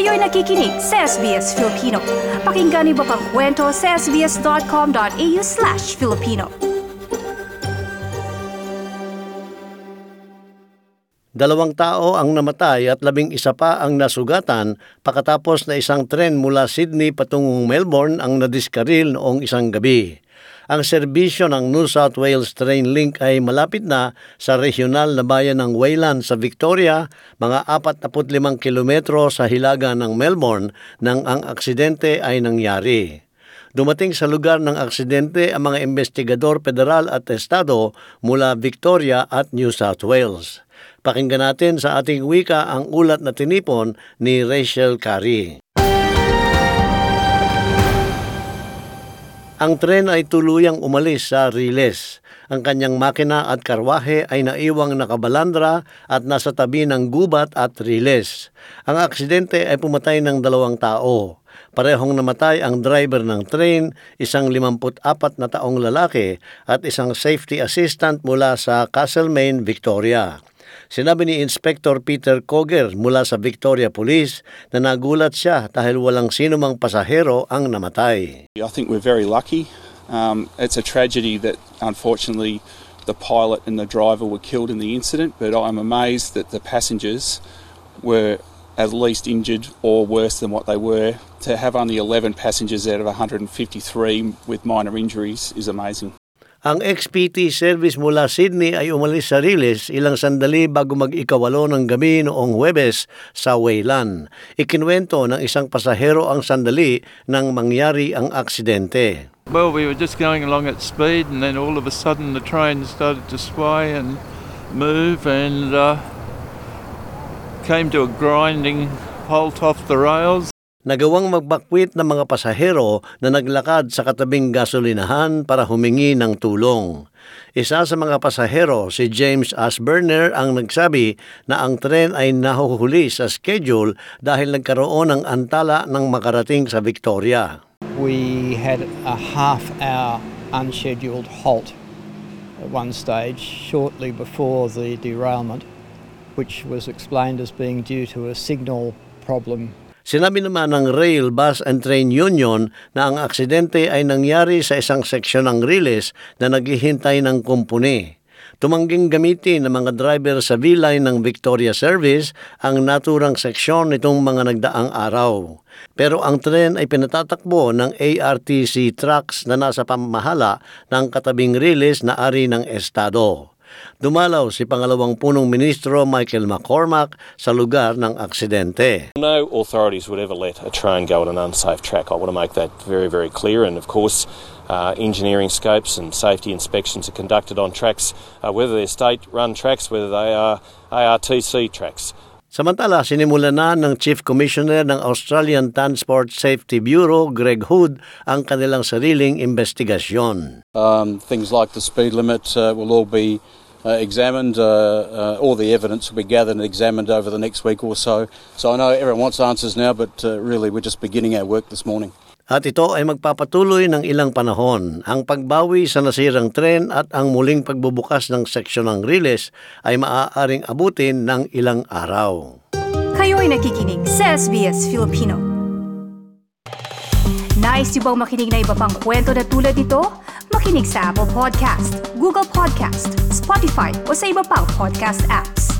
Kayo'y nakikinig sa SBS Filipino. Pakinggan niyo pa ang kwento sa sbs.com.au/Filipino. 2 tao ang namatay at 11 pa ang nasugatan pagkatapos na isang tren mula Sydney patungong Melbourne ang nadiskaril noong isang gabi. Ang serbisyo ng New South Wales Train Link ay malapit na sa regional na bayan ng Wayland sa Victoria, mga 45 kilometro sa hilaga ng Melbourne nang ang aksidente ay nangyari. Dumating sa lugar ng aksidente ang mga investigador federal at estado mula Victoria at New South Wales. Pakinggan natin sa ating wika ang ulat na tinipon ni Rachel Curry. Ang tren ay tuluyang umalis sa riles. Ang kanyang makina at karwahe ay naiwang nakabalandra at nasa tabi ng gubat at riles. Ang aksidente ay pumatay ng 2 tao. Parehong namatay ang driver ng train, isang 54 na taong lalaki at isang safety assistant mula sa Castlemaine, Victoria. Sinabi ni Inspector Peter Coger mula sa Victoria Police na nagulat siya dahil walang sinumang pasahero ang namatay. I think we're very lucky. It's a tragedy that unfortunately the pilot and the driver were killed in the incident, but I'm amazed that the passengers were at least injured or worse than what they were. To have only 11 passengers out of 153 with minor injuries is amazing. Ang XPT service mula Sydney ay umalis sa riles ilang sandali bago mag-ikawalo ng gabi noong Huwebes sa Wayland. Ikinwento ng isang pasahero ang sandali nang mangyari ang aksidente. Well, we were just going along at speed and then all of a sudden the train started to sway and move and came to a grinding halt off the rails. Nagawang magbakwit ng mga pasahero na naglakad sa katabing gasolinahan para humingi ng tulong. Isa sa mga pasahero, si James Asburner, ang nagsabi na ang tren ay nahuhuli sa schedule dahil nagkaroon ng antala ng makarating sa Victoria. We had a half-hour unscheduled halt at one stage shortly before the derailment, which was explained as being due to a signal problem. Sinabi naman ng Rail, Bus and Train Union na ang aksidente ay nangyari sa isang seksyon ng riles na naghihintay ng kumpuni. Tumangging gamitin ng mga driver sa V-Line ng Victoria Service ang naturang seksyon nitong mga nagdaang araw. Pero ang tren ay pinatatakbo ng ARTC trucks na nasa pamamahala ng katabing riles na ari ng estado. Dumalaw si Pangalawang Punong Ministro Michael McCormack sa lugar ng aksidente. No authorities would ever let a train go on an unsafe track. I want to make that very, very clear. And of course, engineering scopes and safety inspections are conducted on tracks, whether they're state-run tracks, whether they are ARTC tracks. Samantala, sinimulan na ng Chief Commissioner ng Australian Transport Safety Bureau, Greg Hood, ang kanilang sariling investigasyon. Things like the speed limit will all be examined. All the evidence will be gathered and examined over the next week or so. So I know everyone wants answers now, but really we're just beginning our work this morning. At ito ay magpapatuloy ng ilang panahon. Ang pagbawi sa nasirang tren at ang muling pagbubukas ng seksyon ng riles ay maaaring abutin ng ilang araw. Kayo'y nakikinig sa SBS Filipino. Nice yung bang makinig na iba pang kwento na tulad ito? Makinig sa Apple Podcast, Google Podcast, Spotify o sa iba pang podcast apps.